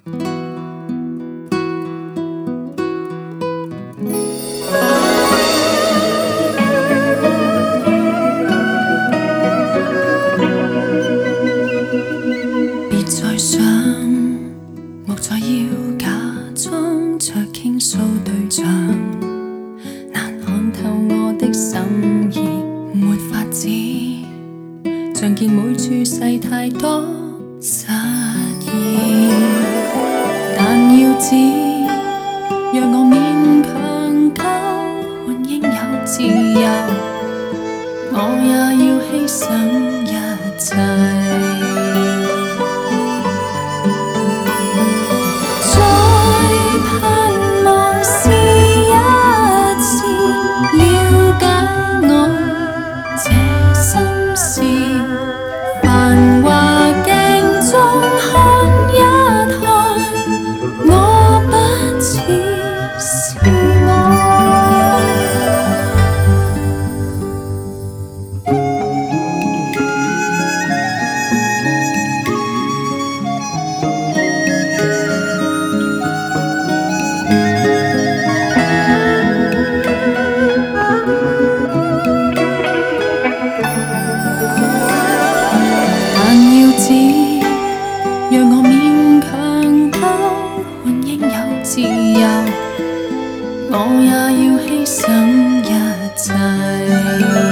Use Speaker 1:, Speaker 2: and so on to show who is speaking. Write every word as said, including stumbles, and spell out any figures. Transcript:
Speaker 1: 别再想，莫再要假装着倾诉对象，难看透我的心意，没法子，像见每处世太多失意，但要知，若我勉強交換應有自由，我也要犧牲一切。若我勉強交換應有自由，我也要犧牲一切。